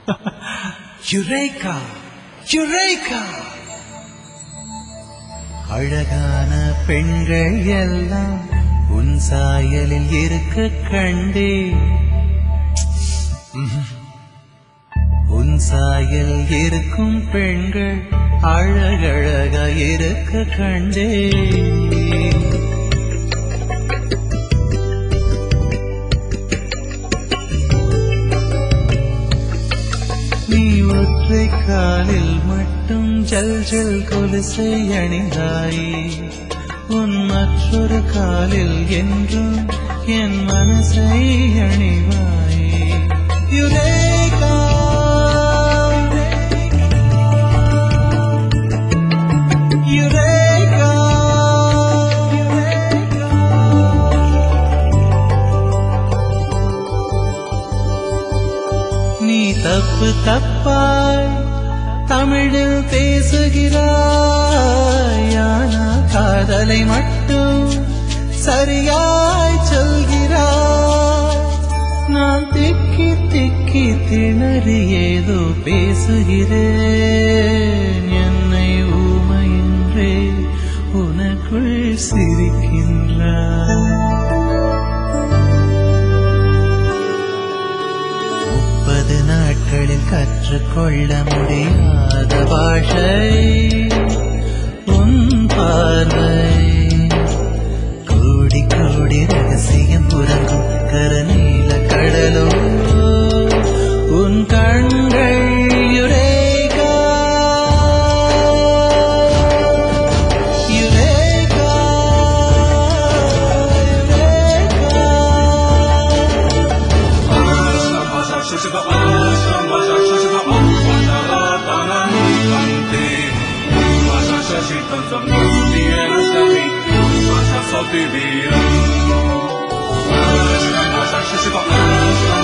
Eureka eureka. அழகான பெண்கள் எல்லாம் உன் சாயலில் இருக்க கண்டே, உன் சாயல் இருக்கும் பெண்கள் அழகழக இருக்க கண்டே. நீ ஒற்றை காலில் மட்டும் ஜல் ஜல் கொலுசை அணிந்தாயே, உன் மற்றொரு காலில் என்றும் என் மனசை அணிவாயே. Eureka eureka. நீ தப்பு தப்பாய் தமிழில் பேசுகிறாய், ஆனால் காதலை மட்டும் சரியாய் சொல்கிறாய். நான் திக்கி திக்கி திணறி ஏதோ பேசுகிறேன், என்னை ஊமையின்றே உனக்குள் சிரிக்கின்றாய். 30 நாட்களில் கற்றுக்கொள்ள முடியாத பாஷை உன் பார்வை. கோடி கோடி ரகசியம் உறங்கும் கருநீல கடலோ உன் கண்கள். Eureka eureka Vivir.